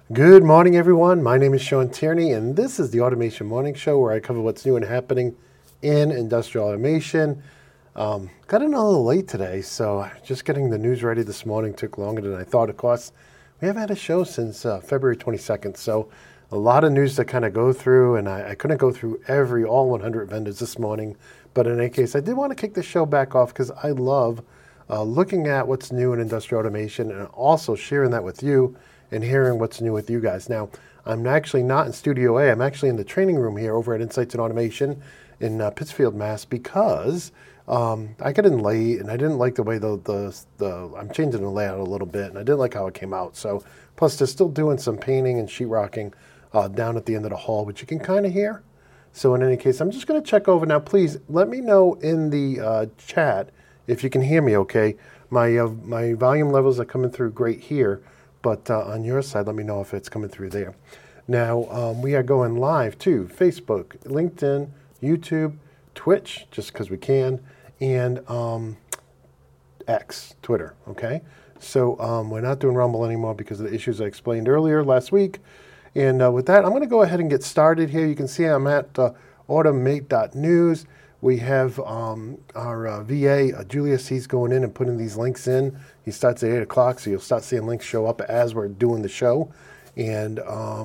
Good morning, everyone. My name is Sean Tierney, and this is the Automation Morning Show where I cover what's new and happening in industrial automation. Got in a little late today, so just getting the news ready this morning took longer than I thought. Of course, we haven't had a show since February 22nd, so a lot of news to kind of go through, and I couldn't go through all 100 vendors this morning. But in any case, I did want to kick the show back off because I love looking at what's new in industrial automation and also sharing that with you and hearing what's new with you guys. Now, I'm actually not in Studio A. I'm actually in the training room here over at Insights in Automation in Pittsfield, Mass. Because I got in late and I didn't like the way I'm changing the layout a little bit, and I didn't like how it came out. So, plus they're still doing some painting and sheetrocking down at the end of the hall, which you can kind of hear. So in any case, I'm just going to check over now. Please let me know in the chat if you can hear me okay. My volume levels are coming through great here. But on your side, let me know if it's coming through there. Now, we are going live to Facebook, LinkedIn, YouTube, Twitch, just because we can, and X, Twitter, okay? So we're not doing Rumble anymore because of the issues I explained earlier last week. And with that, I'm going to go ahead and get started here. You can see I'm at automate.news. We have our VA, Julius, he's going in and putting these links in. He starts at 8 o'clock, so you'll start seeing links show up as we're doing the show. And,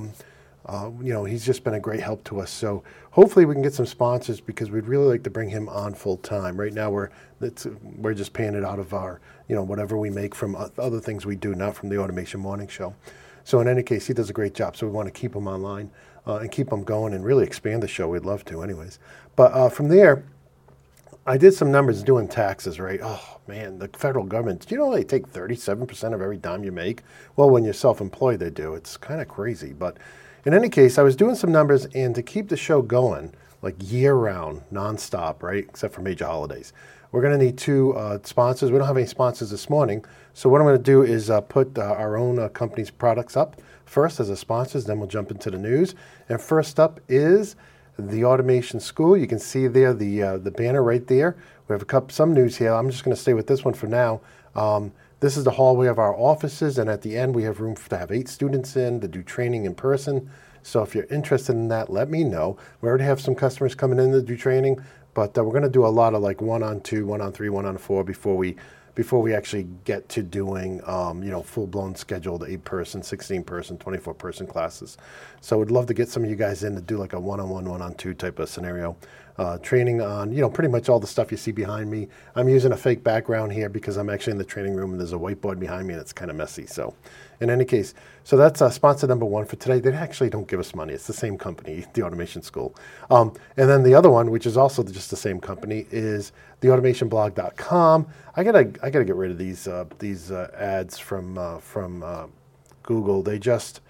he's just been a great help to us. So hopefully we can get some sponsors because we'd really like to bring him on full time. Right now we're just paying it out of our, whatever we make from other things we do, not from the Automation Morning Show. So in any case, he does a great job. So we want to keep him online and keep him going and really expand the show. We'd love to anyways. But from there, I did some numbers doing taxes, right? Oh, man, the federal government, do you know they take 37% of every dime you make? Well, when you're self-employed, they do. It's kind of crazy. But in any case, I was doing some numbers, and to keep the show going, like year-round, nonstop, right, except for major holidays, we're going to need two sponsors. We don't have any sponsors this morning. So what I'm going to do is put our own company's products up first as a sponsors, then we'll jump into the news. And first up is the Automation School. You can see there the banner right there. We have some news here. I'm just going to stay with this one for now. This is the hallway of our offices, and at the end we have room to have 8 students in to do training in person. So if you're interested in that, let me know. We already have some customers coming in to do training, but we're going to do a lot of like 1-on-2, 1-on-3, 1-on-4 before we actually get to doing full-blown scheduled 8-person, 16-person, 24-person classes. So I would love to get some of you guys in to do like a 1-on-1, 1-on-2 type of scenario. Training on, pretty much all the stuff you see behind me. I'm using a fake background here because I'm actually in the training room and there's a whiteboard behind me and it's kind of messy. So in any case, so that's sponsor number 1 for today. They actually don't give us money. It's the same company, the Automation School. And then the other one, which is also just the same company, is theautomationblog.com. I gotta get rid of these ads from Google. They just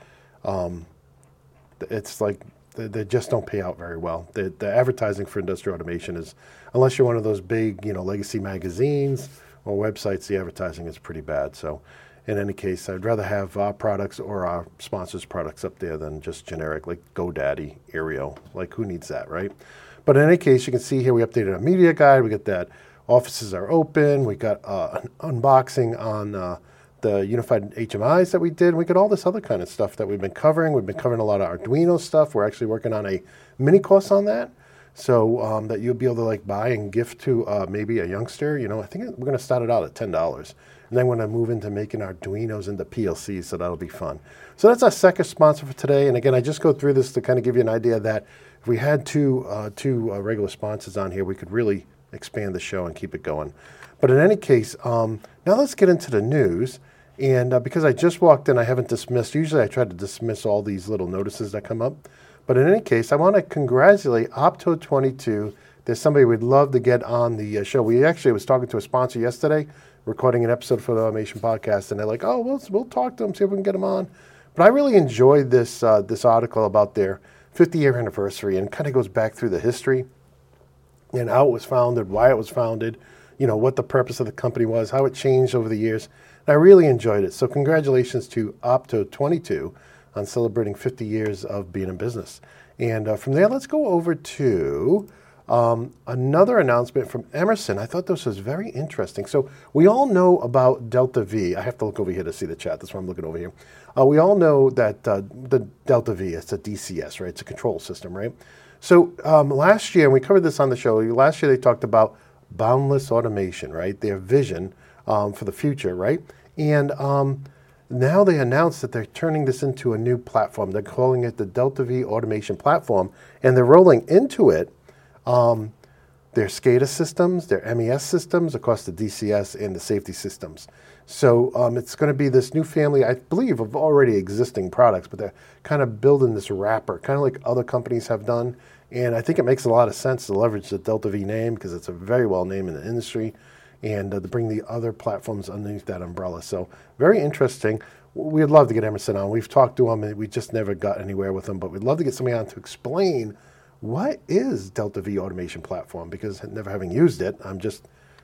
it's like they just don't pay out very well. The advertising for industrial automation is, unless you're one of those big legacy magazines or websites, the advertising is pretty bad. So in any case, I'd rather have our products or our sponsors' products up there than just generic like GoDaddy, Aereo. Like, who needs that, right? But in any case, you can see here we updated our media guide. We got that offices are open. We got an unboxing on the unified HMIs that we did. We got all this other kind of stuff that we've been covering. We've been covering a lot of Arduino stuff. We're actually working on a mini course on that, so that you'll be able to like buy and gift to maybe a youngster. I think we're going to start it out at $10, and then we're going to move into making Arduinos into PLCs. So that'll be fun. So that's our second sponsor for today. And again, I just go through this to kind of give you an idea that if we had two regular sponsors on here, we could really expand the show and keep it going. But in any case, now let's get into the news. And because I just walked in, I haven't dismissed. Usually I try to dismiss all these little notices that come up. But in any case, I want to congratulate Opto22. There's somebody we'd love to get on the show. We actually was talking to a sponsor yesterday, recording an episode for the Automation Podcast. And they're like, oh, we'll talk to them, see if we can get them on. But I really enjoyed this article about their 50-year anniversary, and kind of goes back through the history and how it was founded, why it was founded, what the purpose of the company was, how it changed over the years. And I really enjoyed it. So congratulations to Opto22 on celebrating 50 years of being in business. And from there, let's go over to Another announcement from Emerson. I thought this was very interesting. So we all know about Delta V. I have to look over here to see the chat. That's why I'm looking over here. We all know that the Delta V, it's a DCS, right? It's a control system, right? So last year, and we covered this on the show, last year they talked about boundless automation, right? Their vision for the future, right? And now they announced that they're turning this into a new platform. They're calling it the Delta V Automation Platform, and they're rolling into it their SCADA systems, their MES systems, of course the DCS and the safety systems. So it's going to be this new family, I believe, of already existing products, but they're kind of building this wrapper, kind of like other companies have done. And I think it makes a lot of sense to leverage the Delta V name because it's a very well name in the industry, and to bring the other platforms underneath that umbrella. So very interesting. We'd love to get Emerson on. We've talked to them, and we just never got anywhere with them, but we'd love to get somebody on to explain what is Delta V Automation Platform, because never having used it, I'm just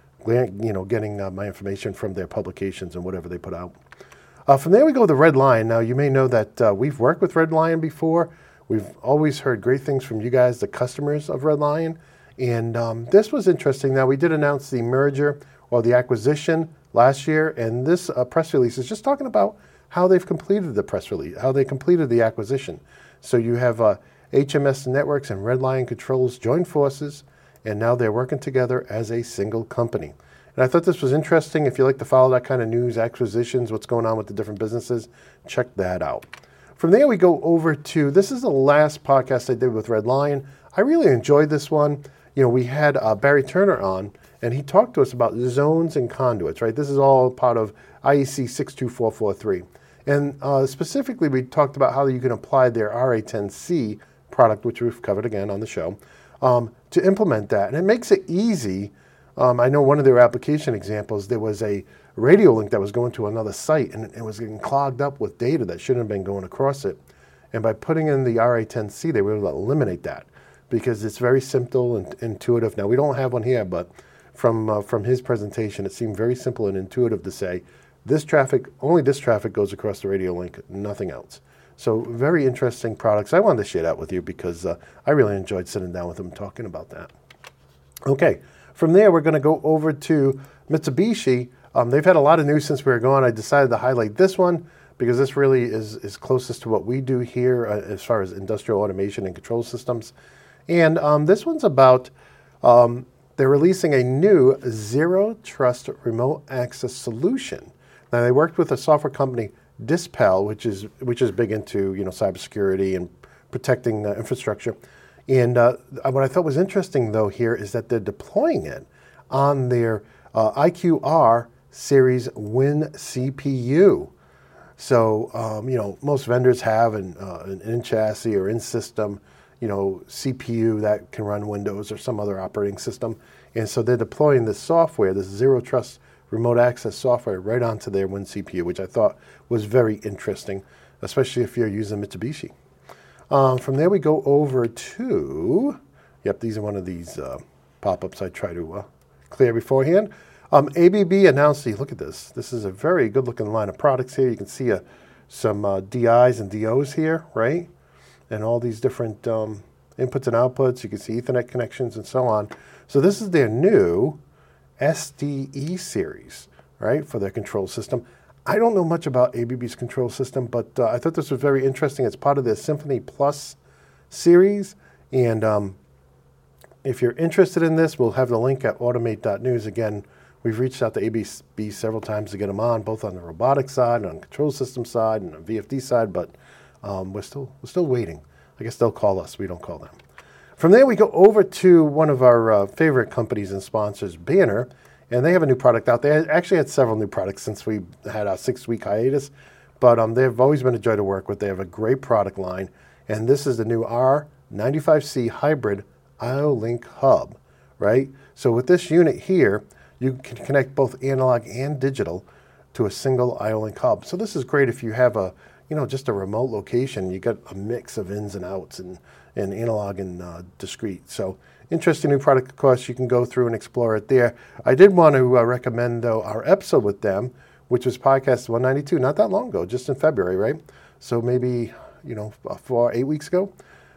getting my information from their publications and whatever they put out. From there we go to Red Lion. Now you may know that we've worked with Red Lion before. We've always heard great things from you guys, the customers of Red Lion. And this was interesting. Now we did announce the merger or the acquisition last year, and this press release is just talking about how they've completed the press release, how they completed the acquisition. So you have HMS Networks and Red Lion Controls joined forces, and now they're working together as a single company. And I thought this was interesting. If you like to follow that kind of news, acquisitions, what's going on with the different businesses, check that out. From there, we go over to, this is the last podcast I did with Red Lion. I really enjoyed this one. We had Barry Turner on, and he talked to us about zones and conduits, right? This is all part of IEC 62443. And specifically, we talked about how you can apply their RA10C product, which we've covered again on the show, to implement that. And it makes it easy. I know one of their application examples, there was a radio link that was going to another site, and it was getting clogged up with data that shouldn't have been going across it. And by putting in the RA10C, they were able to eliminate that because it's very simple and intuitive. Now, we don't have one here, but from his presentation, it seemed very simple and intuitive to say, only this traffic goes across the radio link, nothing else. So very interesting products. I wanted to share that with you because I really enjoyed sitting down with him and talking about that. Okay, from there we're going to go over to Mitsubishi. They've had a lot of news since we were gone. I decided to highlight this one because this really is closest to what we do here as far as industrial automation and control systems. And this one's about, they're releasing a new Zero Trust remote access solution. Now they worked with a software company, Dispel, which is big into cybersecurity and protecting the infrastructure. And what I thought was interesting though here is that they're deploying it on their IQR series Win CPU. So most vendors have an in-chassis or in-system CPU that can run Windows or some other operating system, and so they're deploying this software, this Zero Trust remote access software, right onto their Win CPU, which I thought was very interesting, especially if you're using Mitsubishi. From there we go over to, these are one of these pop-ups I try to clear beforehand. ABB announced, look at this. This is a very good-looking line of products here. You can see some DIs and DOs here, right? And all these different inputs and outputs. You can see Ethernet connections and so on. So this is their new SDE series, right, for their control system. I don't know much about ABB's control system, but I thought this was very interesting. It's part of their Symphony Plus series. And if you're interested in this, we'll have the link at automate.news. Again, we've reached out to ABB several times to get them on, both on the robotics side, on the control system side, and the VFD side, but we're still waiting. I guess they'll call us. We don't call them. From there, we go over to one of our favorite companies and sponsors, Banner, and they have a new product out. They actually had several new products since we had our 6-week hiatus, but they've always been a joy to work with. They have a great product line, and this is the new R95C hybrid IO-Link hub, right? So with this unit here, you can connect both analog and digital to a single IO-Link hub. So this is great if you have just a remote location. You got a mix of ins and outs and analog and discrete. So interesting new product. Of course, you can go through and explore it there. I did want to recommend, though, our episode with them, which was podcast 192, not that long ago, just in February, right? So maybe, 8 weeks ago.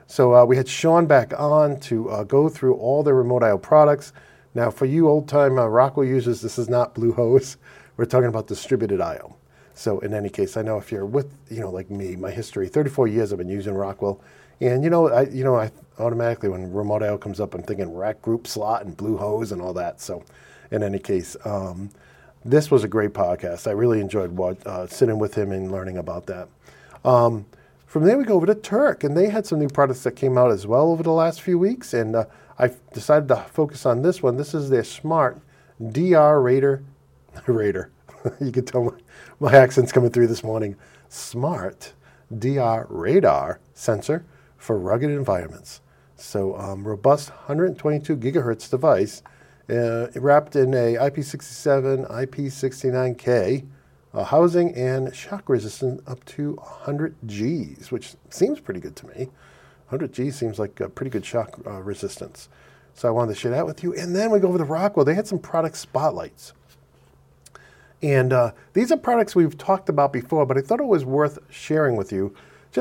So we had Sean back on to go through all their remote I/O products. Now, for you old-time Rockwell users, this is not Bluehost. We're talking about distributed I/O. So in any case, I know if you're with, like me, my history, 34 years I've been using Rockwell. And, I automatically, when remote I/O comes up, I'm thinking rack group slot and Bluehost and all that. So in any case, this was a great podcast. I really enjoyed sitting with him and learning about that. From there, we go over to Turk, and they had some new products that came out as well over the last few weeks, and I decided to focus on this one. This is their smart DR Radar. You can tell my accent's coming through this morning. Smart DR Radar sensor for rugged environments. So robust 122 gigahertz device wrapped in a IP67, IP69K housing and shock resistant up to 100 Gs, which seems pretty good to me. 100 Gs seems like a pretty good shock resistance. So I wanted to share that with you. And then we go over to Rockwell. They had some product spotlights. And these are products we've talked about before, but I thought it was worth sharing with you.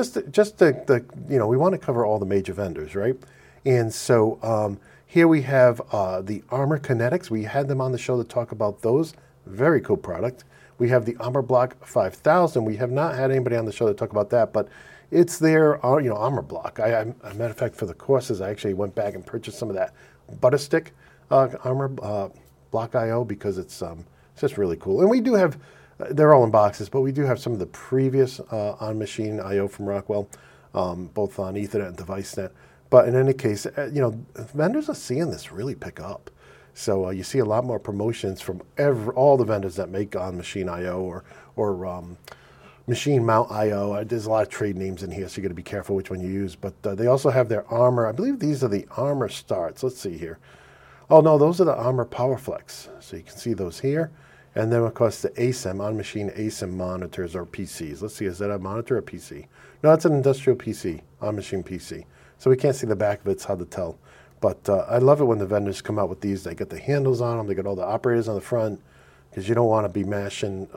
We want to cover all the major vendors, right? And so here we have the Armor Kinetics. We had them on the show to talk about those. Very cool product. We have the Armor Block 5000. We have not had anybody on the show to talk about that, but it's their Armor Block. As a matter of fact, for the courses, I actually went back and purchased some of that Butterstick Armor Block I/O because it's just really cool. And we do have, they're all in boxes, but we do have some of the previous on-machine I/O from Rockwell, both on Ethernet and DeviceNet. But in any case, vendors are seeing this really pick up. So you see a lot more promotions from all the vendors that make on-machine I/O or machine mount I/O. There's a lot of trade names in here, so you got to be careful which one you use. But they also have their Armor. I believe these are the Armor Starts. Let's see here. Oh, no, those are the Armor PowerFlex. So you can see those here. And then, of course, the ASIM, on-machine ASIM monitors or PCs. Let's see, is that a monitor or PC? No, it's an industrial PC, on-machine PC. So we can't see the back of it. It's hard to tell. But I love it when the vendors come out with these. They get the handles on them. They got all the operators on the front because you don't want to be mashing,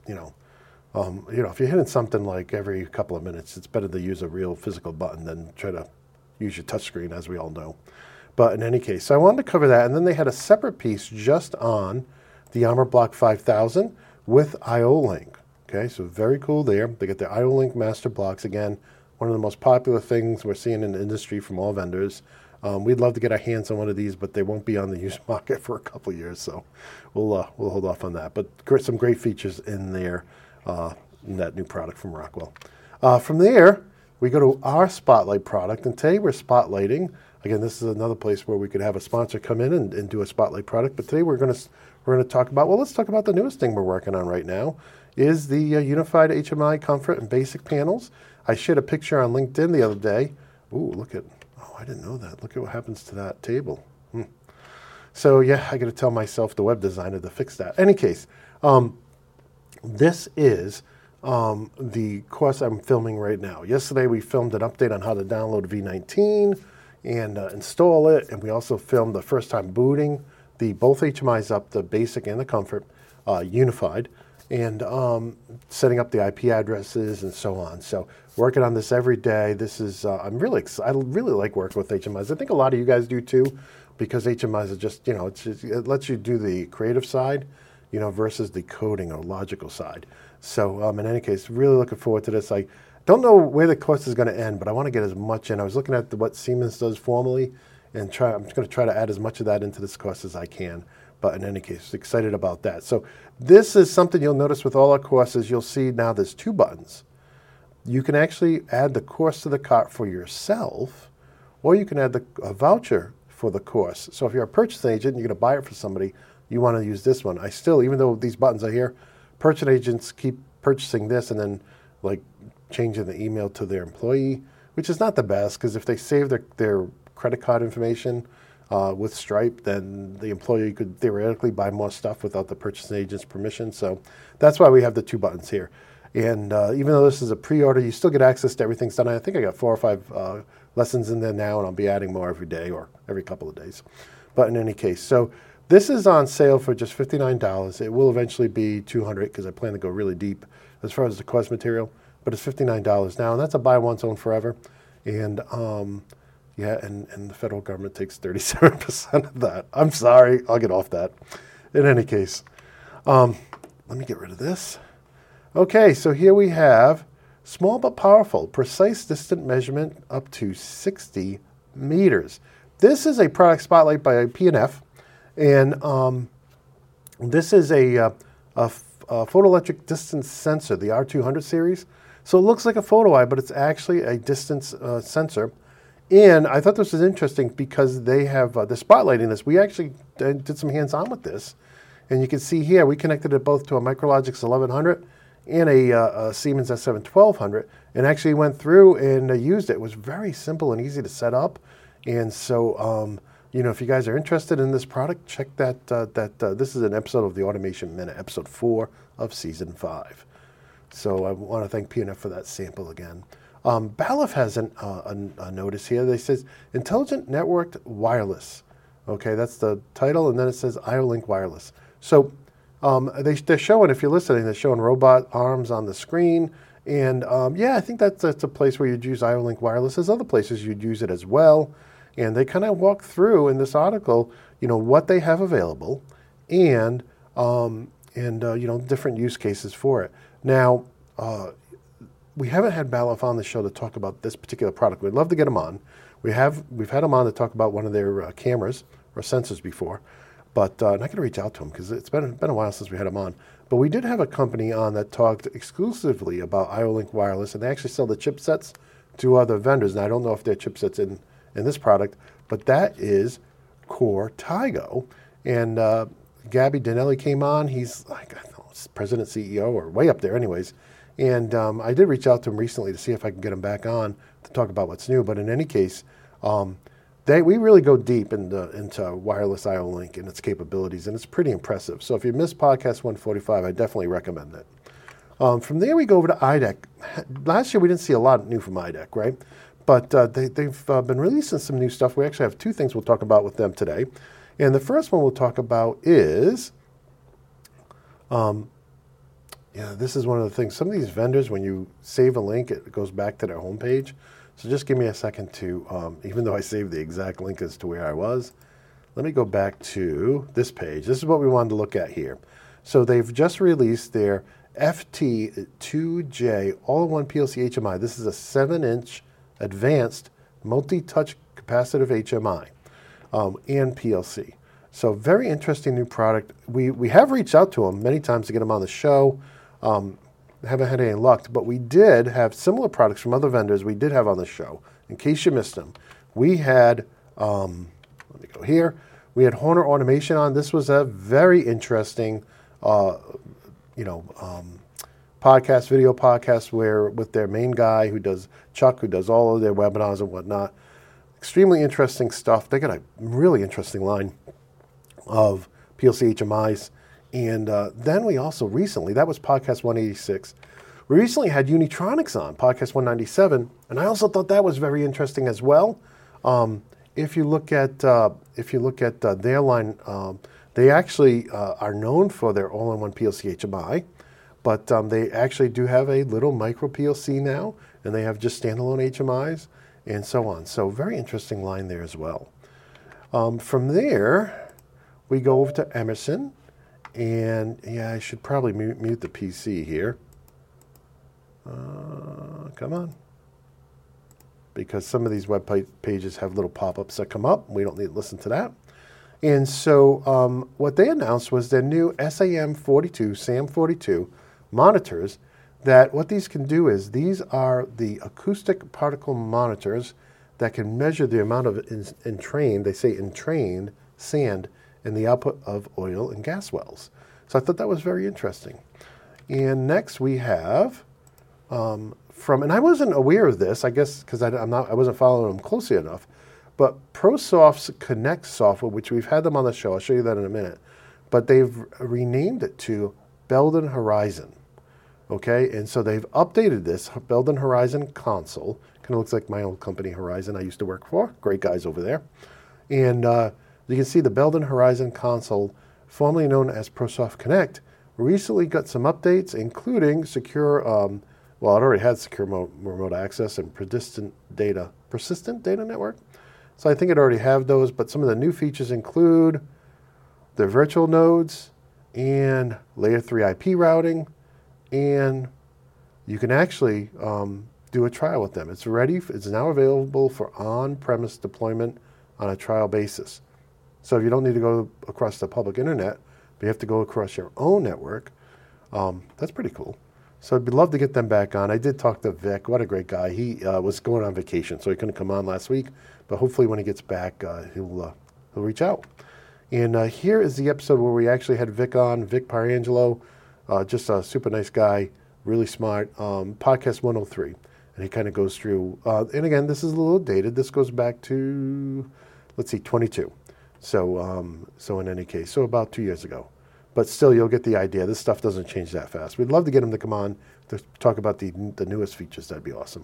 if you're hitting something like every couple of minutes, it's better to use a real physical button than try to use your touchscreen, as we all know. But in any case, so I wanted to cover that. And then they had a separate piece just on the Armor Block 5000 with IO-Link. Okay, so very cool there. They get the IO-Link master blocks. Again, one of the most popular things we're seeing in the industry from all vendors. We'd love to get our hands on one of these, but they won't be on the used market for a couple of years, so we'll hold off on that. But some great features in there in that new product from Rockwell. From there, we go to our Spotlight product, and today we're spotlighting. Again, this is another place where we could have a sponsor come in and do a Spotlight product, but today we're going to talk about, let's talk about the newest thing we're working on right now, is the Unified HMI Comfort and Basic Panels. I shared a picture on LinkedIn the other day. Ooh, I didn't know that. Look at what happens to that table. So yeah, I got to tell myself, the web designer, to fix that. Any case, this is the course I'm filming right now. Yesterday we filmed an update on how to download V19 and install it, and we also filmed the first time booting both HMIs up, the Basic and the Comfort, unified, and setting up the IP addresses and so on. So working on this every day. This is I'm really excited. I really like working with HMIs. I think a lot of you guys do too, because HMIs are just it lets you do the creative side, versus the coding or logical side. So in any case, really looking forward to this. I don't know where the course is going to end, but I want to get as much in. I was looking at what Siemens does formally, and I'm just going to try to add as much of that into this course as I can. But in any case, excited about that. So this is something you'll notice with all our courses. You'll see now there's two buttons. You can actually add the course to the cart for yourself, or you can add a voucher for the course. So if you're a purchasing agent and you're going to buy it for somebody, you want to use this one. I still, even though these buttons are here, purchasing agents keep purchasing this and then changing the email to their employee, which is not the best, because if they save their credit card information with Stripe, then the employee could theoretically buy more stuff without the purchasing agent's permission. So that's why we have the two buttons here. And even though this is a pre-order, you still get access to everything's done. I think I got 4 or 5 lessons in there now, and I'll be adding more every day or every couple of days. But in any case, so this is on sale for just $59. It will eventually be $200 because I plan to go really deep as far as the course material, but it's $59 now, and that's a buy once, own forever. And yeah, and the federal government takes 37% of that. I'm sorry, I'll get off that. In any case, let me get rid of this. Okay, so here we have small but powerful, precise distant measurement up to 60 meters. This is a product spotlight by P&F, and this is a photoelectric distance sensor, the R200 series. So it looks like a photo eye, but it's actually a distance sensor. And I thought this was interesting because they have the spotlighting this. We actually did some hands-on with this. And you can see here, we connected it both to a Micrologix 1100 and a Siemens SM 1200, and actually went through and used it. It was very simple and easy to set up. And so, you know, if you guys are interested in this product, check that. This is an episode of the Automation Minute, episode 4 of season 5. So I want to thank P&F for that sample again. Balluff has a notice here that says Intelligent Networked Wireless. Okay, that's the title, and then it says IO-Link Wireless. So they're showing, if you're listening, they're showing robot arms on the screen. And yeah, I think that's a place where you'd use IO-Link Wireless. There's other places you'd use it as well. And they kind of walk through in this article, you know, what they have available and you know, different use cases for it. Now, we haven't had Balluff on the show to talk about this particular product. We'd love to get them on. We've had them on to talk about one of their cameras or sensors before, but not going to reach out to them because it's been a while since we had them on. But we did have a company on that talked exclusively about IO-Link Wireless, and they actually sell the chipsets to other vendors. And I don't know if their chipsets in this product, but that is Core Tigo. And Gabby Danelli came on. He's like, I don't know, president, CEO, or way up there anyways. And I did reach out to him recently to see if I can get him back on to talk about what's new. But in any case, we really go deep into wireless IO-Link and its capabilities, and it's pretty impressive. So if you missed podcast 145, I definitely recommend it. From there, we go over to IDEC. Last year, we didn't see a lot new from IDEC, right? But they've been releasing some new stuff. We actually have 2 things we'll talk about with them today. And the first one we'll talk about is, yeah, this is one of the things. Some of these vendors, when you save a link, it goes back to their homepage. So just give me a second to, even though I saved the exact link as to where I was, let me go back to this page. This is what we wanted to look at here. So they've just released their FT2J all-in-one PLC HMI. This is a 7-inch advanced multi-touch capacitive HMI and PLC. So very interesting new product. We have reached out to them many times to get them on the show. Haven't had any luck, but we did have similar products from other vendors we did have on the show. In case you missed them, we had, let me go here, we had Horner Automation on. This was a very interesting, podcast, video podcast, where with their main guy Chuck, who does all of their webinars and whatnot. Extremely interesting stuff. They got a really interesting line of PLC HMIs. And then we also recently, that was podcast 186, we recently had Unitronics on, podcast 197, and I also thought that was very interesting as well. If you look at their line, they actually are known for their all-in-one PLC HMI, but they actually do have a little micro PLC now, and they have just standalone HMIs and so on. So very interesting line there as well. From there, we go over to Emerson. And yeah, I should probably mute the PC here. Come on. Because some of these web pages have little pop-ups that come up. We don't need to listen to that. And so what they announced was their new SAM42 monitors, that what these can do is these are the acoustic particle monitors that can measure the amount of entrained sand in the output of oil and gas wells. So I thought that was very interesting. And next we have and I wasn't aware of this, I guess, because I wasn't following them closely enough, but ProSoft's Connect software, which we've had them on the show, I'll show you that in a minute, but they've renamed it to Belden Horizon. Okay, and so they've updated this Belden Horizon console. Kind of looks like my old company, Horizon, I used to work for. Great guys over there. And you can see the Belden Horizon console, formerly known as ProSoft Connect, recently got some updates, including secure Well, it already had secure remote access and persistent data network. So I think it already have those, but some of the new features include the virtual nodes and layer 3 IP routing, and you can actually do a trial with them. It's now available for on-premise deployment on a trial basis. So if you don't need to go across the public internet, but you have to go across your own network, that's pretty cool. So I'd love to get them back on. I did talk to Vic. What a great guy. He was going on vacation, so he couldn't come on last week. But hopefully when he gets back, he'll reach out. And here is the episode where we actually had Vic on, Vic Parangelo, just a super nice guy, really smart, podcast 103. And he kind of goes through, and again, this is a little dated. This goes back to, 22. So in any case, so about 2 years ago. But still, you'll get the idea. This stuff doesn't change that fast. We'd love to get him to come on to talk about the newest features. That'd be awesome.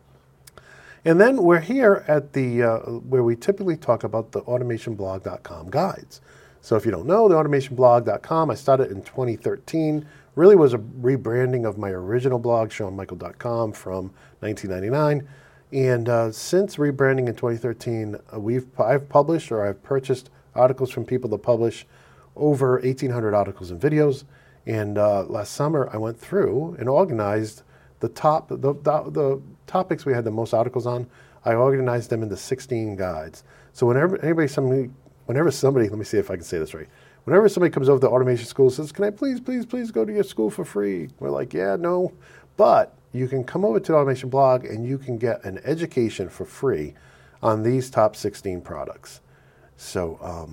And then we're here at the where we typically talk about the automationblog.com guides. So if you don't know, the automationblog.com, I started in 2013. Really was a rebranding of my original blog, SeanMichael.com, from 1999. And since rebranding in 2013, I've published or I've purchased articles from people that publish over 1,800 articles and videos. And last summer, I went through and organized the topics we had the most articles on. I organized them into 16 guides. So whenever somebody, let me see if I can say this right. Whenever somebody comes over to Automation School and says, can I please go to your school for free? We're like, yeah, no. But you can come over to the Automation blog and you can get an education for free on these top 16 products. So,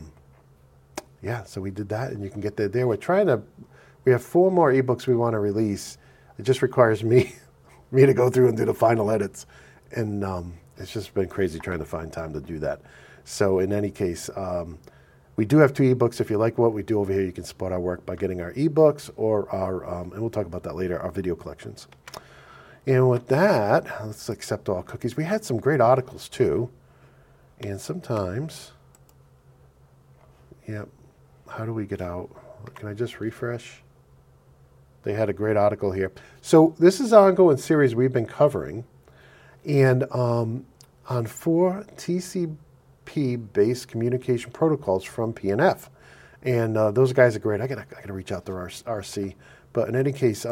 so we did that, and you can get that there. We have 4 more ebooks we want to release. It just requires me to go through and do the final edits. And it's just been crazy trying to find time to do that. So in any case, we do have 2 ebooks. If you like what we do over here, you can support our work by getting our ebooks or our, and we'll talk about that later, our video collections. And with that, let's accept all cookies. We had some great articles too. And sometimes, how do we get out? Can I just refresh? They had a great article here. So this is an ongoing series we've been covering. And on 4 TCP-based communication protocols from P&F. And those guys are great. I gotta reach out to RC. But in any case,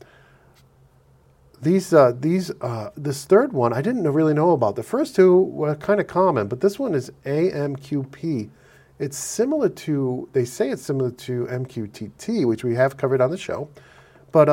this third one I didn't really know about. The first 2 were kind of common, but this one is AMQP. It's similar to, they say it's similar to MQTT, which we have covered on the show, but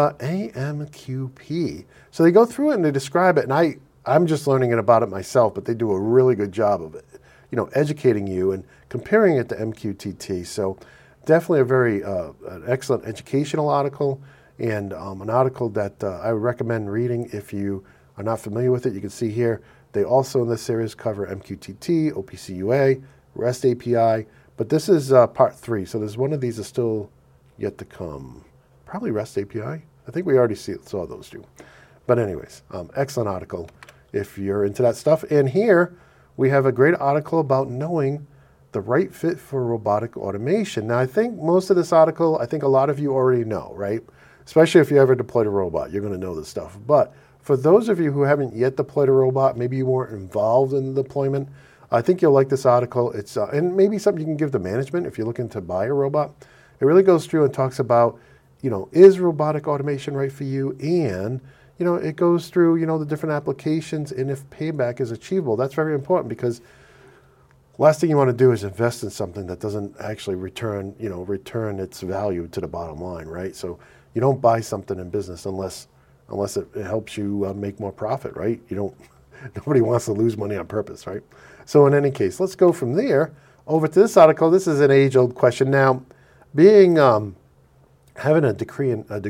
AMQP. So they go through it and they describe it, and I'm just learning about it myself, but they do a really good job of it, educating you and comparing it to MQTT. So definitely a very an excellent educational article, and an article that I would recommend reading if you are not familiar with it. You can see here, they also in this series cover MQTT, OPC UA, REST API, but this is part 3. So there's one of these is still yet to come. Probably REST API. I think we already saw those 2. But anyways, excellent article if you're into that stuff. And here we have a great article about knowing the right fit for robotic automation. Now, I think most of this article, I think a lot of you already know, right? Especially if you ever deployed a robot, you're going to know this stuff. But for those of you who haven't yet deployed a robot, maybe you weren't involved in the deployment, I think you'll like this article. It's and maybe something you can give to management if you're looking to buy a robot. It really goes through and talks about, is robotic automation right for you? And, it goes through, the different applications and if payback is achievable. That's very important because last thing you want to do is invest in something that doesn't actually return its value to the bottom line, right? So you don't buy something in business unless it helps you make more profit, right? Nobody wants to lose money on purpose, right? So in any case, let's go from there over to this article. This is an age-old question. Now, being having a degree,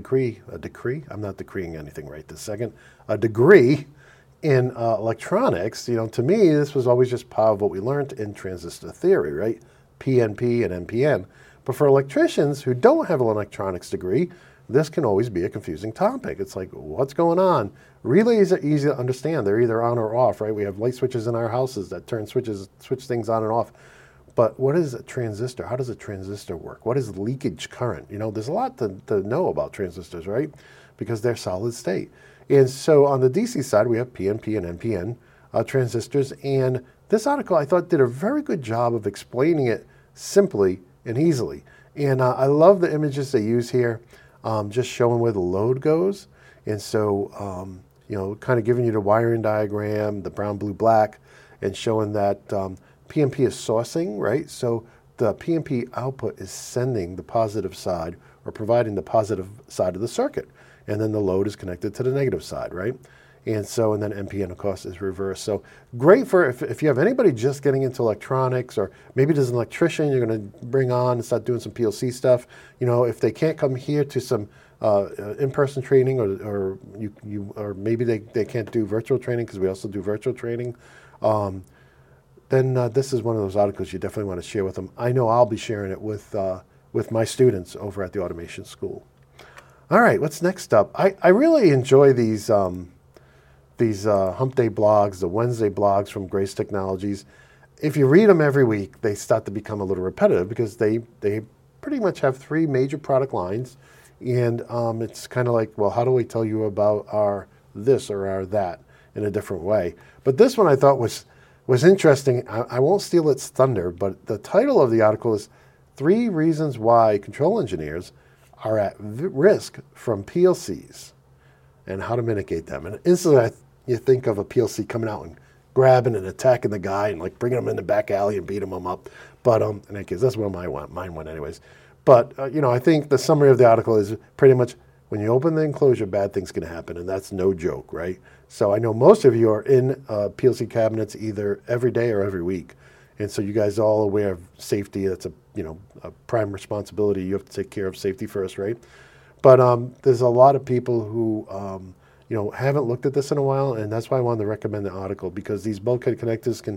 I'm not decreeing anything right this second, a degree in electronics, to me, this was always just part of what we learned in transistor theory, right? PNP and NPN. But for electricians who don't have an electronics degree, this can always be a confusing topic. It's like, what's going on? Relays are easy to understand. They're either on or off, right? We have light switches in our houses that switch things on and off. But what is a transistor? How does a transistor work? What is leakage current? There's a lot to know about transistors, right? Because they're solid state. And so on the DC side, we have PNP and NPN transistors. And this article, I thought, did a very good job of explaining it simply and easily. And I love the images they use here, just showing where the load goes. And so, kind of giving you the wiring diagram, the brown, blue, black, and showing that PNP is sourcing, right? So the PNP output is sending the positive side or providing the positive side of the circuit. And then the load is connected to the negative side, right? And then NPN, of course, is reversed. So great for if you have anybody just getting into electronics, or maybe there's an electrician you're going to bring on and start doing some PLC stuff. If they can't come here to some in-person training, or maybe they can't do virtual training, because we also do virtual training, then this is one of those articles you definitely want to share with them. I know I'll be sharing it with my students over at the Automation School. All right, what's next up? I really enjoy these Hump Day blogs, the Wednesday blogs from Grace Technologies. If you read them every week, they start to become a little repetitive, because they pretty much have 3 major product lines. And it's kind of like, well, how do we tell you about our this or our that in a different way? But this one I thought was interesting. I won't steal its thunder, but the title of the article is 3 Reasons Why Control Engineers Are at Risk from PLCs and How to Mitigate Them. And instantly you think of a PLC coming out and grabbing and attacking the guy and like bringing him in the back alley and beating him up. But in that case, that's where mine went anyways. But, I think the summary of the article is pretty much, when you open the enclosure, bad things can happen, and that's no joke, right? So I know most of you are in PLC cabinets either every day or every week. And so you guys are all aware of safety. That's a prime responsibility. You have to take care of safety first, right? But there's a lot of people who, haven't looked at this in a while, and that's why I wanted to recommend the article, because these bulkhead connectors can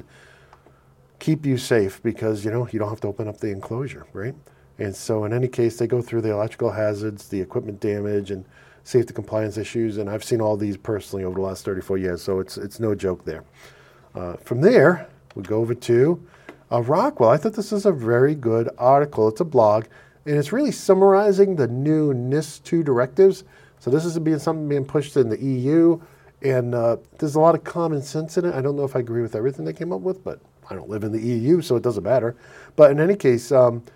keep you safe, because, you don't have to open up the enclosure, right? And so in any case, they go through the electrical hazards, the equipment damage, and safety compliance issues. And I've seen all these personally over the last 34 years, so it's no joke there. From there, we go over to Rockwell. I thought this was a very good article. It's a blog, and it's really summarizing the new NIS2 directives. So this is something being pushed in the EU, and there's a lot of common sense in it. I don't know if I agree with everything they came up with, but I don't live in the EU, so it doesn't matter. But in any case,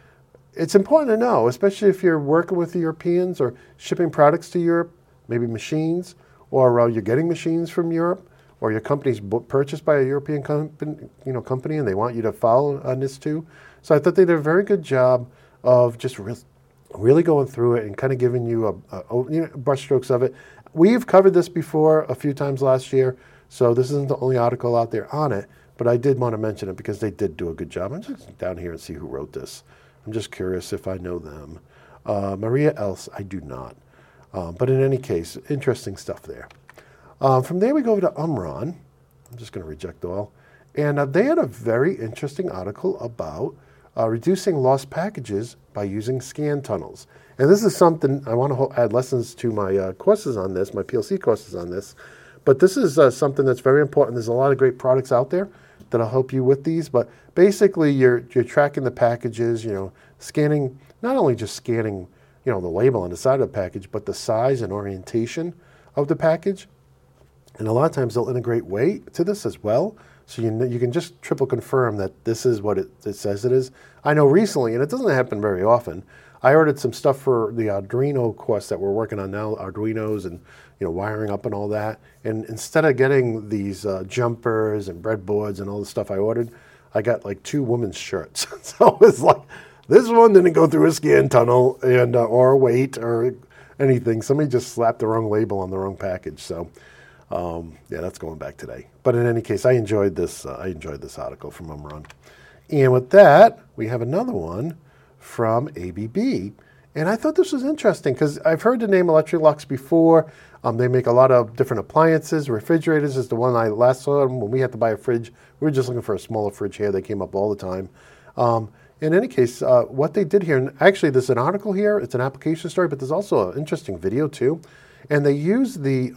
it's important to know, especially if you're working with the Europeans or shipping products to Europe, maybe machines, or you're getting machines from Europe, or your company's purchased by a European company, and they want you to follow NIS2. So I thought they did a very good job of just really going through it and kind of giving you brushstrokes of it. We've covered this before a few times last year, so this isn't the only article out there on it, but I did want to mention it because they did do a good job. I'm just down here and see who wrote this. I'm just curious if I know them. Maria Else, I do not. But in any case, interesting stuff there. From there, we go over to Omron. I'm just going to reject all. And they had a very interesting article about reducing lost packages by using scan tunnels. And this is something I want to add lessons to my courses on this, my PLC courses on this. But this is something that's very important. There's a lot of great products out there that'll help you with these. But basically, you're tracking the packages, scanning, not only just scanning, the label on the side of the package, but the size and orientation of the package. And a lot of times they'll integrate weight to this as well. So you can just triple confirm that this is what it says it is. I know recently, and it doesn't happen very often, I ordered some stuff for the Arduino course that we're working on now, Arduinos and wiring up and all that. And instead of getting these jumpers and breadboards and all the stuff I ordered, I got like 2 women's shirts. So it was like, this one didn't go through a scan tunnel and or weight or anything. Somebody just slapped the wrong label on the wrong package. So that's going back today. But in any case, I enjoyed this article from Omron. And with that, we have another one from ABB. And I thought this was interesting because I've heard the name Electrolux before. They make a lot of different appliances. Refrigerators is the one I last saw when we had to buy a fridge. We were just looking for a smaller fridge here. They came up all the time. In any case, what they did here, and actually there's an article here. It's an application story, but there's also an interesting video too. And they used the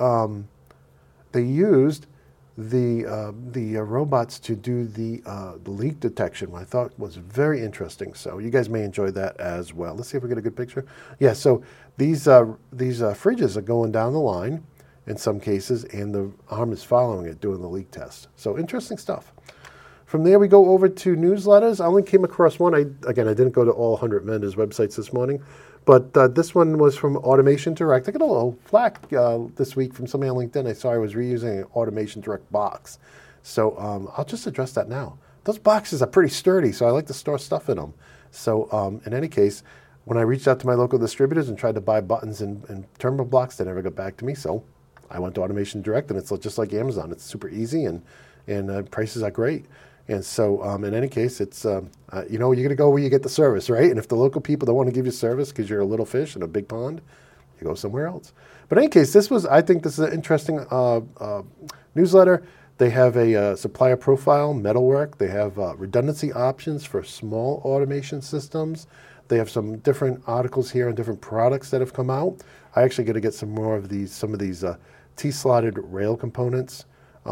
robots to do the leak detection, which I thought was very interesting. So you guys may enjoy that as well. Let's see if we get a good picture. Yeah, so these fridges are going down the line, in some cases, and the arm is following it, doing the leak test. So interesting stuff. From there, we go over to newsletters. I only came across one. I didn't go to all 100 vendors' websites this morning, but this one was from Automation Direct. I got a little flack this week from somebody on LinkedIn. I saw I was reusing an Automation Direct box. So I'll just address that now. Those boxes are pretty sturdy, so I like to store stuff in them. So in any case, when I reached out to my local distributors and tried to buy buttons and terminal blocks, they never got back to me. So I went to Automation Direct, and it's just like Amazon. It's super easy, and prices are great. And so in any case, it's, you're going to go where you get the service, right? And if the local people don't want to give you service because you're a little fish in a big pond, you go somewhere else. But in any case, I think this is an interesting newsletter. They have a supplier profile, metalwork. They have redundancy options for small automation systems. They have some different articles here on different products that have come out. I actually got to get some of these T-slotted rail components.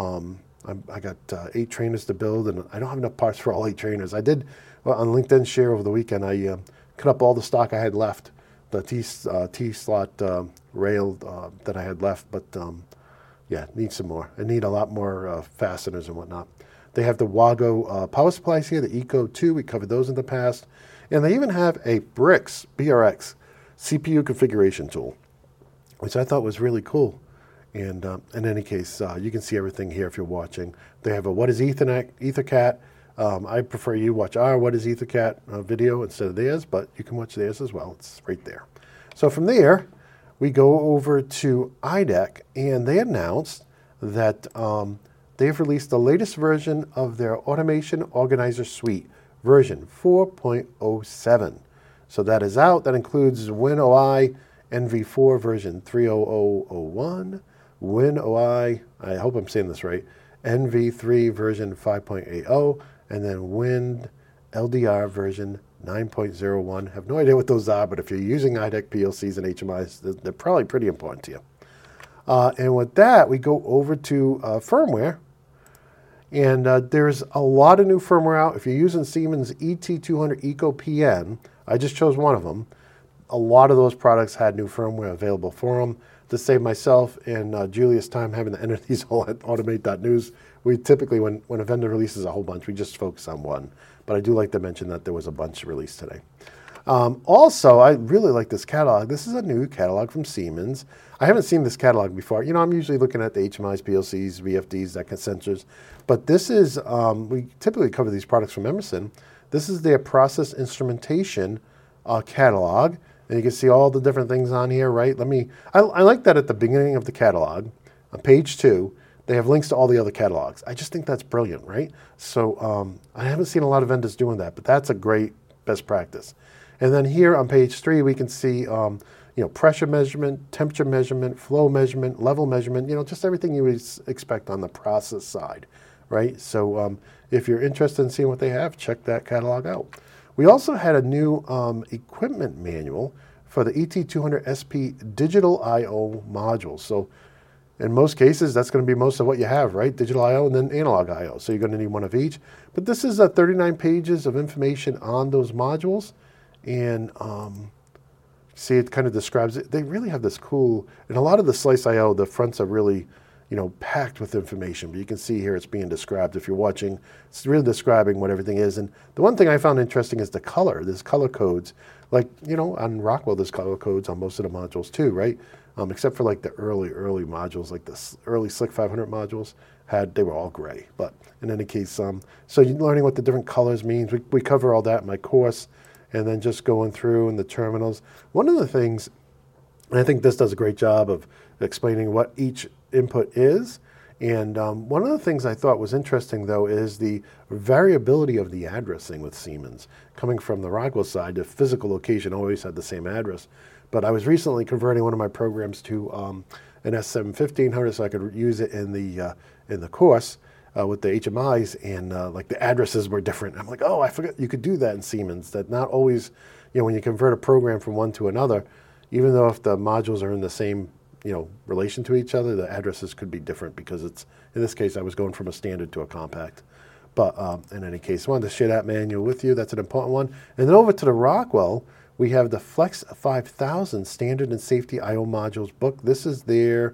I got 8 trainers to build, and I don't have enough parts for all 8 trainers. I did, on LinkedIn Share over the weekend, I cut up all the stock I had left, the T-slot rail that I had left, but need some more. I need a lot more fasteners and whatnot. They have the Wago power supplies here, the Eco 2. We covered those in the past. And they even have a BRX CPU configuration tool, which I thought was really cool. And in any case, you can see everything here if you're watching. They have a What is EtherCAT? I prefer you watch our What is EtherCAT video instead of theirs, but you can watch theirs as well. It's right there. So from there, we go over to IDEC, and they announced that they've released the latest version of their Automation Organizer Suite, version 4.07. So that is out. That includes WinOI NV4 version 30001, WinOI, I hope I'm saying this right, NV3 version 5.80, and then WinLDR version 9.01. Have no idea what those are, but if you're using IDEC PLCs and HMIs, they're probably pretty important to you. And with that, we go over to firmware. And there's a lot of new firmware out. If you're using Siemens ET200 Eco PN, I just chose one of them. A lot of those products had new firmware available for them. To save myself and Julius time having to enter these all at automate.news, we typically, when a vendor releases a whole bunch, we just focus on one. But I do like to mention that there was a bunch released today. Also, I really like this catalog. This is a new catalog from Siemens. I haven't seen this catalog before. I'm usually looking at the HMIs, PLCs, VFDs, that kind of sensors. But this is, we typically cover these products from Emerson. This is their process instrumentation catalog. And you can see all the different things on here, right? I like that at the beginning of the catalog, on page 2, they have links to all the other catalogs. I just think that's brilliant, right? So I haven't seen a lot of vendors doing that, but that's a great best practice. And then here on page 3, we can see pressure measurement, temperature measurement, flow measurement, level measurement, just everything you would expect on the process side, right? So if you're interested in seeing what they have, check that catalog out. We also had a new equipment manual for the ET200 SP digital I/O modules. So in most cases, that's going to be most of what you have, right? Digital I/O and then analog I/O. So you're going to need one of each. But this is 39 pages of information on those modules. And see, it kind of describes it. They really have this cool, and a lot of the Slice I/O, the fronts are really, packed with information. But you can see here it's being described. If you're watching, it's really describing what everything is. And the one thing I found interesting is the color. There's color codes. Like, on Rockwell, there's color codes on most of the modules too, right? Except for like the early modules, like the early SLC 500 modules, they were all gray. But in any case, so you're learning what the different colors means. We cover all that in my course. And then just going through in the terminals. One of the things, and I think this does a great job of explaining what each input is. And one of the things I thought was interesting, though, is the variability of the addressing with Siemens. Coming from the Rockwell side, the physical location always had the same address. But I was recently converting one of my programs to an S7-1500 so I could use it in the course. With the HMIs, and like the addresses were different. I'm like, oh, I forgot you could do that in Siemens. That not always, when you convert a program from one to another, even though if the modules are in the same, relation to each other, the addresses could be different because it's, in this case, I was going from a standard to a compact. But in any case, I wanted to share that manual with you. That's an important one. And then over to the Rockwell, we have the Flex 5000 Standard and Safety I/O Modules book. This is their,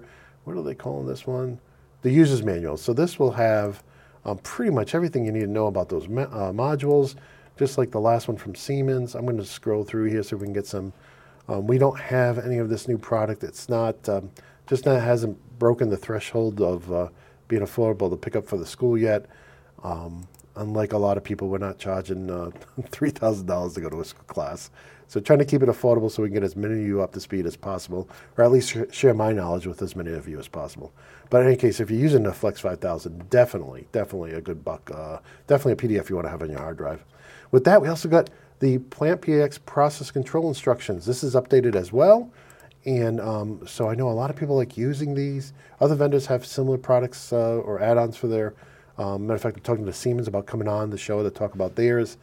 what are they calling this one? The user's manual. So this will have pretty much everything you need to know about those modules, just like the last one from Siemens. I'm going to scroll through here so we can get some. We don't have any of this new product. It's not, hasn't broken the threshold of being affordable to pick up for the school yet. Unlike a lot of people, we're not charging $3,000 to go to a class. So trying to keep it affordable so we can get as many of you up to speed as possible, or at least share my knowledge with as many of you as possible. But in any case, if you're using the Flex 5000, definitely a good buck. Definitely a PDF you want to have on your hard drive. With that, we also got the PlantPAx process control instructions. This is updated as well. And so I know a lot of people like using these. Other vendors have similar products or add-ons for their. Matter of fact, I'm talking to Siemens about coming on the show to talk about theirs.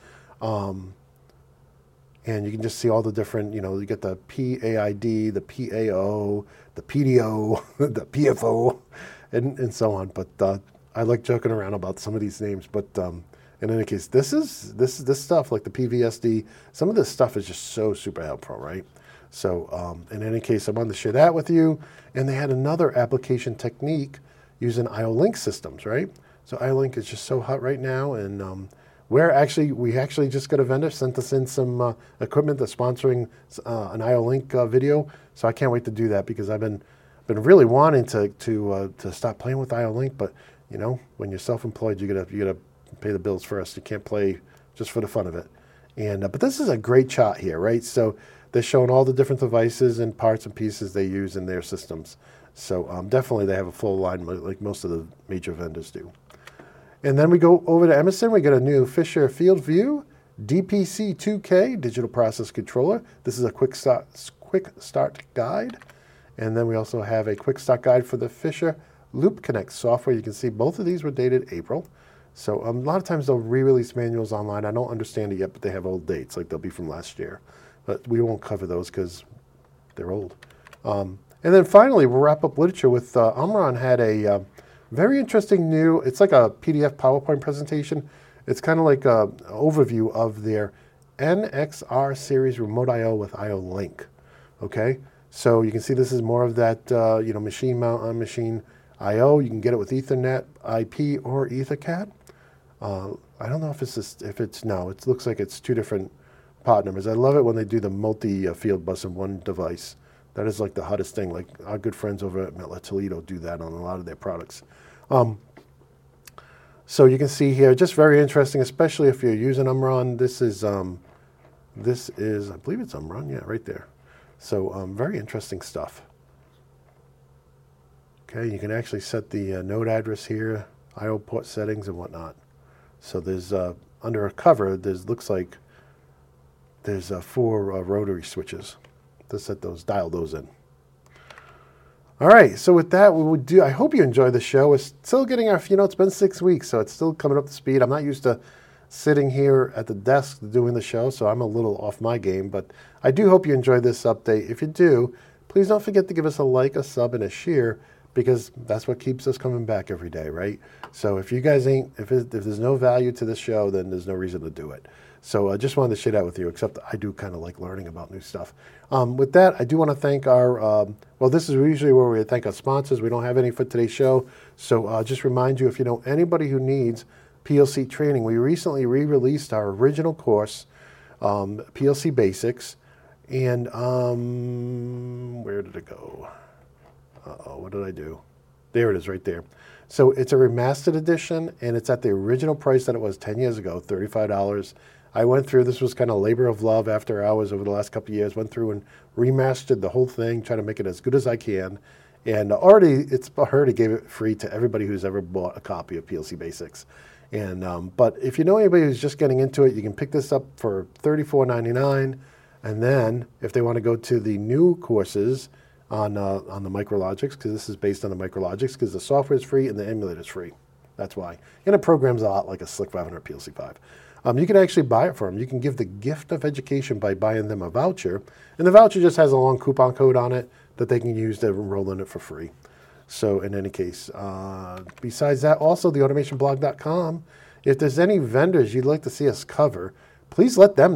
And you can just see all the different, you get the PAID, the PAO, the PDO, the PFO, and so on. But I like joking around about some of these names. But in any case, this stuff like the PVSD. Some of this stuff is just so super helpful, right? So in any case, I wanted to share that with you. And they had another application technique using IO-Link systems, right? So IO-Link is just so hot right now, and we actually just got a vendor sent us in some equipment that's sponsoring an IO-Link video. So I can't wait to do that because I've been really wanting to stop playing with IO-Link, but when you're self-employed, you gotta pay the bills first. You can't play just for the fun of it. And but this is a great chart here, right? So they're showing all the different devices and parts and pieces they use in their systems. So definitely they have a full line like most of the major vendors do. And then we go over to Emerson. We got a new Fisher FieldView DPC2K digital process controller. This is a quick start guide. And then we also have a quick start guide for the Fisher Loop Connect software. You can see both of these were dated April. So a lot of times they'll re-release manuals online. I don't understand it yet, but they have old dates, like they'll be from last year. But we won't cover those because they're old. And then finally, we'll wrap up literature with Omron had a very interesting new, it's like a PDF PowerPoint presentation. It's kind of like an overview of their NXR series remote I/O with IO-Link. Okay, so you can see this is more of that machine mount on machine I/O. You can get it with Ethernet, IP, or EtherCAT. I don't know if it looks like it's two different part numbers. I love it when they do the multi-field bus in one device. That is like the hottest thing. Like our good friends over at Mettler Toledo do that on a lot of their products. So you can see here, just very interesting, especially if you're using Omron. This is, I believe it's Omron, yeah, right there. So very interesting stuff. Okay, you can actually set the node address here, I/O port settings and whatnot. So there's under a cover, looks like there's 4 rotary switches to dial those in. All right, so with that, I hope you enjoy the show. We're still getting it's been 6 weeks, so it's still coming up to speed. I'm not used to sitting here at the desk doing the show, so I'm a little off my game, but I do hope you enjoy this update. If you do, please don't forget to give us a like, a sub, and a share, because that's what keeps us coming back every day, right? So if you guys if there's no value to this show, then there's no reason to do it. So I just wanted to share that with you, except I do kind of like learning about new stuff. With that, I do want to thank our, this is usually where we thank our sponsors. We don't have any for today's show. So just remind you, if you know anybody who needs PLC training, we recently re-released our original course, PLC Basics. And where did it go? What did I do? There it is right there. So it's a remastered edition, and it's at the original price that it was 10 years ago, $35. I went through, this was kind of labor of love after hours over the last couple of years, went through and remastered the whole thing, trying to make it as good as I can. And already gave it free to everybody who's ever bought a copy of PLC Basics. And but if you know anybody who's just getting into it, you can pick this up for $34.99. And then if they want to go to the new courses on the MicroLogix, because this is based on the MicroLogix, because the software is free and the emulator is free. That's why. And it programs a lot like a SLC 500 PLC5. You can actually buy it for them. You can give the gift of education by buying them a voucher. And the voucher just has a long coupon code on it that they can use to enroll in it for free. So in any case, besides that, also theautomationblog.com, if there's any vendors you'd like to see us cover, please let them know.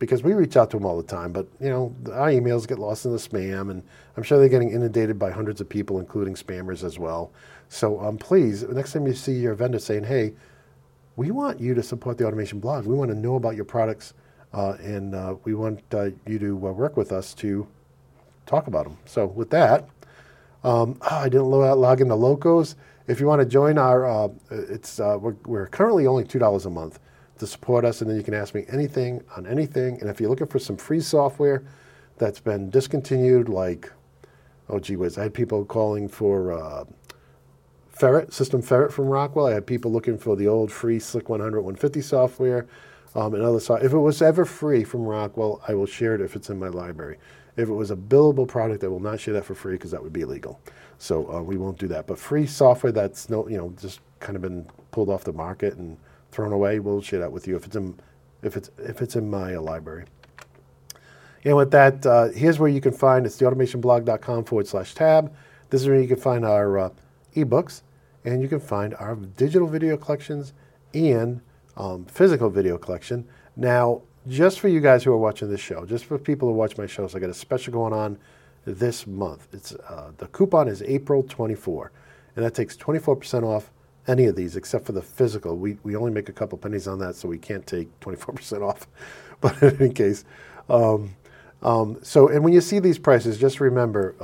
because we reach out to them all the time. But, you know, our emails get lost in the spam, and I'm sure they're getting inundated by hundreds of people, including spammers as well. So please, next time you see your vendor saying, hey, we want you to support the Automation Blog. We want to know about your products, and we want you to work with us to talk about them. So with that, I didn't log into Locos. If you want to join our, we're currently only $2 a month to support us, and then you can ask me anything on anything. And if you're looking for some free software that's been discontinued, like, oh gee whiz, I had people calling for System Ferret from Rockwell. I had people looking for the old free Slick 100 150 software and other software. If it was ever free from Rockwell, I will share it if it's in my library. If it was a billable product, I will not share that for free because that would be illegal. So we won't do that. But free software that's just kind of been pulled off the market and thrown away, we'll share that with you if it's in my library. And with that, here's where you can find, it's theautomationblog.com/tab. This is where you can find our ebooks, and you can find our digital video collections and physical video collection. Now, just for you guys who are watching this show, just for people who watch my shows, I got a special going on this month. It's the coupon is April 24, and that takes 24% off any of these except for the physical. We only make a couple pennies on that, so we can't take 24% off. But in any case, and when you see these prices, just remember,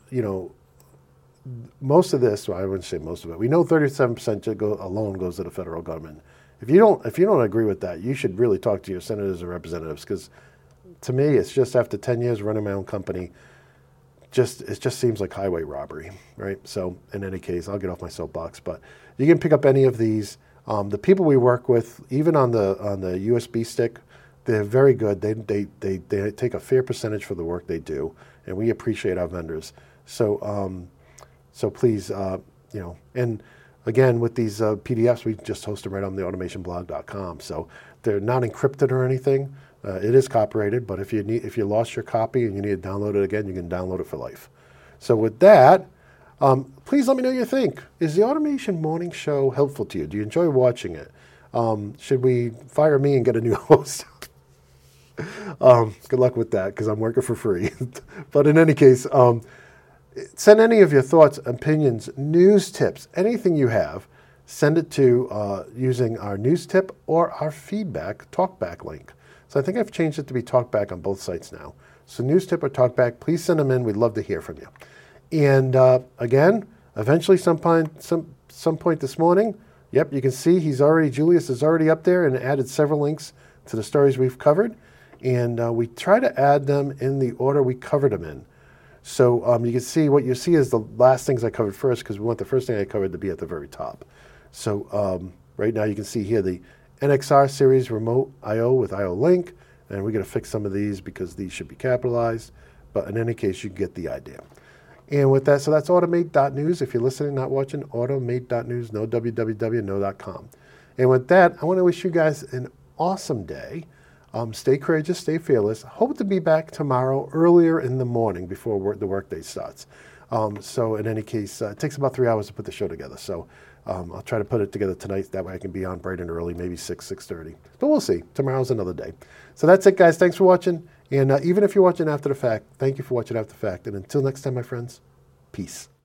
most of this, well, I wouldn't say most of it. We know 37% alone goes to the federal government. If you don't agree with that, you should really talk to your senators or representatives, because to me, it's just after 10 years running my own company, it just seems like highway robbery, right? So in any case, I'll get off my soapbox, but you can pick up any of these. The people we work with, even on the USB stick, they're very good. They take a fair percentage for the work they do, and we appreciate our vendors. So please, and again, with these PDFs, we just host them right on theautomationblog.com. So they're not encrypted or anything. It is copyrighted, but if you lost your copy and you need to download it again, you can download it for life. So with that, please let me know what you think. Is the Automation Morning Show helpful to you? Do you enjoy watching it? Should we fire me and get a new host? Good luck with that, because I'm working for free. But in any case, send any of your thoughts, opinions, news tips, anything you have. Send it to using our news tip or our feedback talkback link. So I think I've changed it to be talkback on both sites now. So news tip or talkback, please send them in. We'd love to hear from you. And again, eventually some point this morning, yep, you can see Julius is already up there and added several links to the stories we've covered. And we try to add them in the order we covered them in. So you can see, what you see is the last things I covered first, because we want the first thing I covered to be at the very top. So right now you can see here the NXR series remote I/O with I/O link, and we're going to fix some of these because these should be capitalized. But in any case, you get the idea. And with that, so that's automate.news. If you're listening, not watching, automate.news, no www, no.com. And with that, I want to wish you guys an awesome day. Stay courageous, stay fearless. Hope to be back tomorrow earlier in the morning before the workday starts. So in any case, it takes about 3 hours to put the show together. So I'll try to put it together tonight. That way I can be on bright and early, maybe 6:30. But we'll see. Tomorrow's another day. So that's it, guys. Thanks for watching. And even if you're watching after the fact, thank you for watching after the fact. And until next time, my friends, peace.